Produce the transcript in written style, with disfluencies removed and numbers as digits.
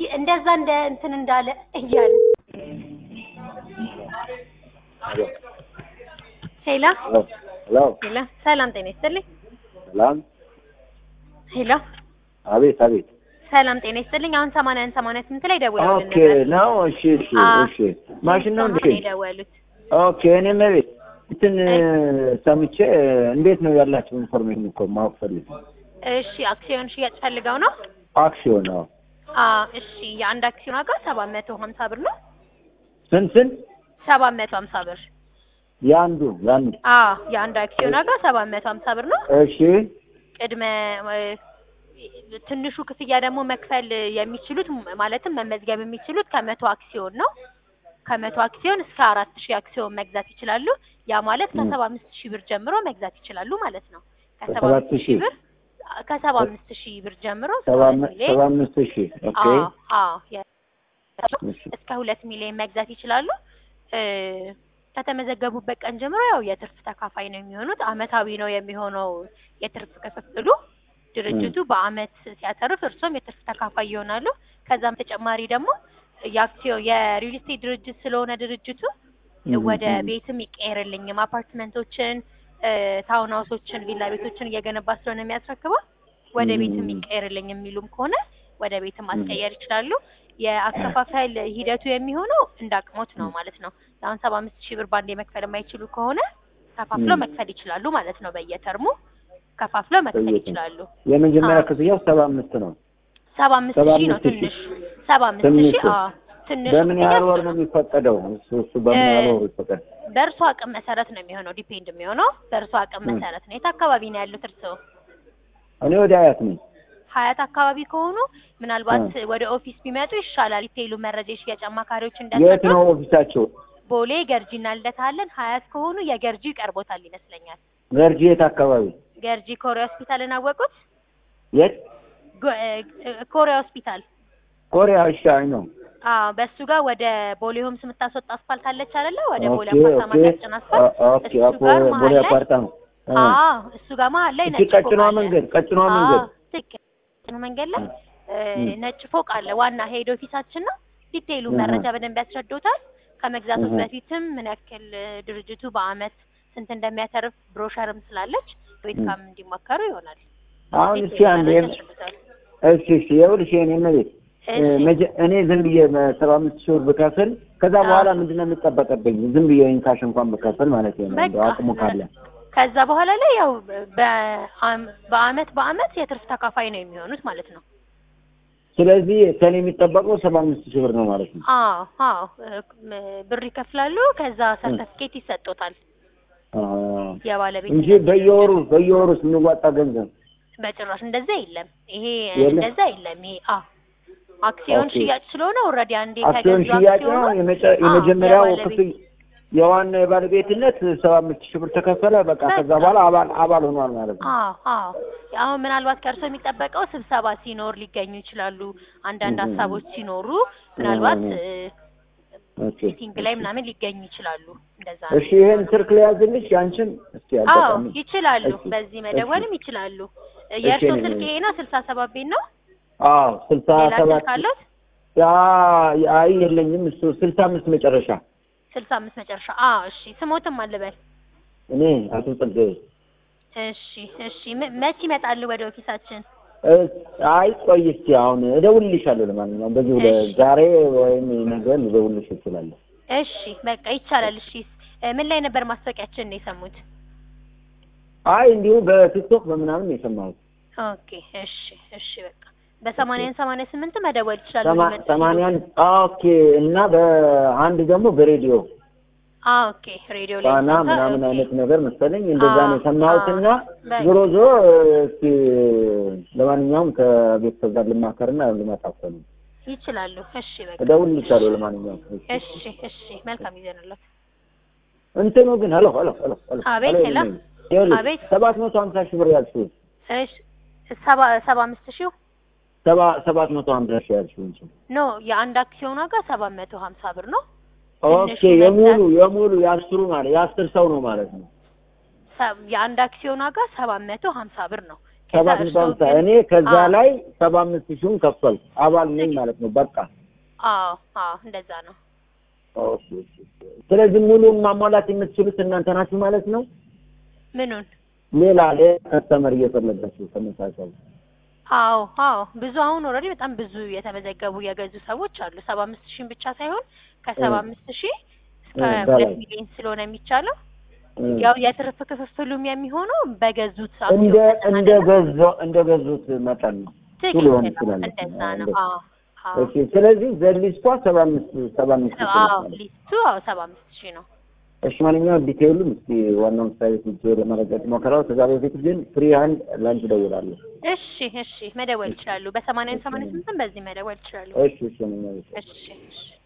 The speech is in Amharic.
እንደዛ እንደ እንትን እንዳለ እያለ ሄሎ ሄሎ ሰላም ጤና ይስጥልኝ ሰላም ሄሎ አቤት አቤት ሰላም ጤና ይስጥልኝ አሁን 88 ላይ ደውለውልን ኦኬ ነው እሺ ማሽን ነው እንዴ ደውሉት ኦኬ እኔ ማለት እንትን ሰምቼ እንዴት ነው ያላችሁ ኢንፎርሜሽን እኮ ማወቅ ፈልጌ እሺ አክሲዮን ሽያጭ ፈልገው ነው አክሲዮን ነው እሺ የአንድ አክሲዮን ዋጋ 750 ብር ነው ስንት 750 ብር ያንዱ የአንድ አክሲዮን ዋጋ 750 ብር ነው እሺ ቅድመ ትንሹ ክፍያ ደግሞ መክፈል የሚችሉት ማለትም መመዝገብ የሚችሉት ከ100 አክሲዮን ነው ከ100 አክሲዮን እስከ 4000 አክሲዮን መግዛት ይችላሉ ያ ማለት ከ75000 ብር ጀምሮ መግዛት ይችላሉ ማለት ነው ከ75000 ብር ከ75000 ብር ጀምሮ 75000 ኦኬ እስከ 2 ሚሊዮን መግዛት ይችላሉ ከተመዘገቡበት ቀን ጀምሮ ያው የትርፍ ተካፋይ ነው የሚሆኑት አመታዊ ነው የሚሆነው የትርፍ ክፍፍሉ ድርጅቱ በአመት ሲያተርፍ እርሶም የትርፍ ተካፋይ ይሆናሉ ከዛም ተጨማሪ ደግሞ የአክሲዮ የሪል ስቴት ድርጅት ስለሆነ ድርጅቱ ወደ ቤትም ይቀየርልኝም አፓርትመንቶችን ታውን ሃውሶችን ቪላ ቤቶችን እየገነባ ስለሆነ የሚያስረክበው ወደ ቤትም ይቀየርልኝ የሚሉም ከሆነ ወደ ቤትም ማስቀየር ይችላሉ የአከፋፈል ሂደቱ የሚሆነው እንዳቅሞት ነው ማለት ነው አሁን 75000 ብር ባንዴ መክፈል የማይችሉ ከሆነ ከፋፍለው መክፈል ይችላሉ ማለት ነው በየተርሙ ከፋፍለው መክፈል ይችላሉ የመጀመሪያ ክፍያው 75 ነው 75000 ነው ትንሽ 75000 ትንሽ በምን ያህል ወር ነው የሚፈቀደው እሱ በምን ያህል ወር ይፈቀድ በእርሱ አቅም መሰረት ነው የሚሆነው ዲፔንድ የሚሆነው በእርሱ አቅም መሰረት ነው የት አካባቢ ነው ያሉት እርስዎ እኔ ወደ ሀያት ነኝ ሀያት አካባቢ ከሆኑ ምናልባት ወደ ኦፊስ ቢመጡ ይሻላል ይቴሉ መረጃ ሽያጭ አማካሪዎች እንዳሰጡ የት ነው ኦፊሳቸው ቦሌ ገርጂና ልደታለን ሀያት ከሆኑ የገርጂ ይቀርቦታል ይመስለኛል ገርጂ የት አካባቢ ገርጂ ኮሪያ ሆስፒታልን አወቁት የት ኮሪያ ሆስፒታል ኮሪያ አይ ነው በሱ ጋር ወደ ቦሌ ሆምስ የምታስወጣ አስፋልት አለች አይደለ ወደ ቦሌ አፓርታማ ያጭና አስፋልት ኦኬ ቦሌ አፓርታማ እሱ ጋር መሀል ላይ ነጭ ቀጭኗ መንገድ ቀጭኗ መንገድ ላይ ነጭ ፎቅ አለ ዋና ሄድ ኦፊሳችን ነው ዲቴይሉ መረጃ በደንብ ያስረዱታል ከመግዛቱ በፊትም ምን ያክል ድርጅቱ በአመት ስንት እንደሚያተርፍ ብሮሸርም ስላለች ቤትካም እንዲመከሩ ይሆናል አሁን እሺ አንዴ እሺ ይኸውልሽ እኔ ማለት እኔ ዝም ብዬ 75000 ብር ብከፍል ከዛ በኋላ ምንድነው የሚጠበቅብኝ ዝም ብዬ ኢንካሽ እንኳን ብከፍል ማለት ነው አቅሙ ካለ ከዛ በኋላ ላይ ያው በአመት የትርፍ ተካፋይ ነው የሚሆኑት ማለት ነው ስለዚህ ከኔ የሚጠበቀው 75000 ብር ነው ማለት ነው ብር ይከፍላሉ ከዛ ሰርተፊኬት ይሰጣታል ያባለቤት እንጂ በየወሩ ስንዋጣ ገንዘብ በጭራሽ እንደዛ የለም ይሄ እንደዛ የለም ይሄ አክሲዮን ሽያጭ ስለሆነ ኦሬዲ አንዴ አክሲዮን ሽያጭ ነው የመጀመሪያው ክፍል የዋና የባለቤትነት 75000 ብር ተከፈለ በቃ ከዛ በኋላ አባል ሆኗል ማለት ነው አሁን ምናልባት ከርሶ የሚጠበቀው ስብሰባ ሲኖር ሊገኙ ይችላሉ አንዳንድ ሀሳቦች ሲኖሩ ምናልባት ሚቲንግ ላይ ምናምን ሊገኙ ይችላሉ እንደዛ ነው እሺ ይሄን ስልክ ላይ ያንቺን እስቲ አልተቀም ይችላሉ በዚህ መደወልም ይችላሉ የርሶ ስልክ ይሄ ነው 67 ቤት ነው 67 አይ የለኝም እሱ 65 መጨረሻ 65 መጨረሻ እሺ ስሞትም አለበል እኔ አቶ ጸጋዬ እሺ መቼ ይመጣሉ ወደ ኦፊሳችን አይ ቆይ እስቲ አሁን እደውልልሻለሁ ለማንኛውም በዚህ ዛሬ ወይም ነገ ልደውልልሽ እችላለሁ እሺ በቃ ይቻላል እሺ ምን ላይ ነበር ማስታወቂያችን ነው የሰሙት አይ እንዲሁ በቲክቶክ በምናምን ነው የሰማሁት ኦኬ እሺ በቃ በ88 መደወል ይችላል 80 ኦኬ እና በአንድ ደግሞ በሬዲዮ ኦኬ ሬዲዮ ላይ ምናምን አይነት ነገር መሰለኝ እንደዛ ነው የሰማሁትና ዞሮ እስቲ ለማንኛውም ከቤተሰብ ጋር ልማከርና ልማጣፈን ይችላሉ እሺ በቃ እደውልልሻለሁ ለማንኛውም እሺ መልካም ይዘንላችሁ እንትኑ ግን ሄሎ አቤት 750 ብር ያልሽው እሺ 75000 750 ያልሽው ኖ የአንድ አክሲዮን ዋጋ 750 ብር ነው ኦኬ የሙሉ ያስሩ ማለት ያስር ሰው ነው ማለት ነው የአንድ አክሲዮን ዋጋ 750 ብር ነው 750 እኔ ከዛ ላይ 75000ን ከፈልኩ አባል ነኝ ማለት ነው በቃ አዎ እንደዛ ነው ኦኬ ስለዚህ ሙሉን ማሟላት የምትችሉት እናንተ ናችሁ ማለት ነው ምኑን ሌላ ከስተመር እየፈለጋችሁ ተመሳሳይ አዎ ብዙ አሁን ኦሬዲ በጣም ብዙ የተመዘገቡ የገዙ ሰዎች አሉ 75000 ብቻ ሳይሆን ከ75000 እስከ 2 ሚሊዮን ስለሆነ የሚቻለው ያው የትርፍ ክፍፍሉም የሚሆነው በገዙት እንደገዙት መጠን ነው ሁሉም ይችላል እንደዛ ነው እሺ ስለዚህ ዘሊስቷ 75000 ሊስቱ 75000 ነው እሺ ማንኛውም ዲቴይሉን እስቲ ዋናውን ሳይት ዲቴይል ለማረጋገጥ ሞከራው ከዛ በፊት ግን ፍሪ ሃንድ ላንች ደውላለሁ እሺ መደወል ይችላሉ በ8088 በዚህ መደወል ይችላሉ እሺ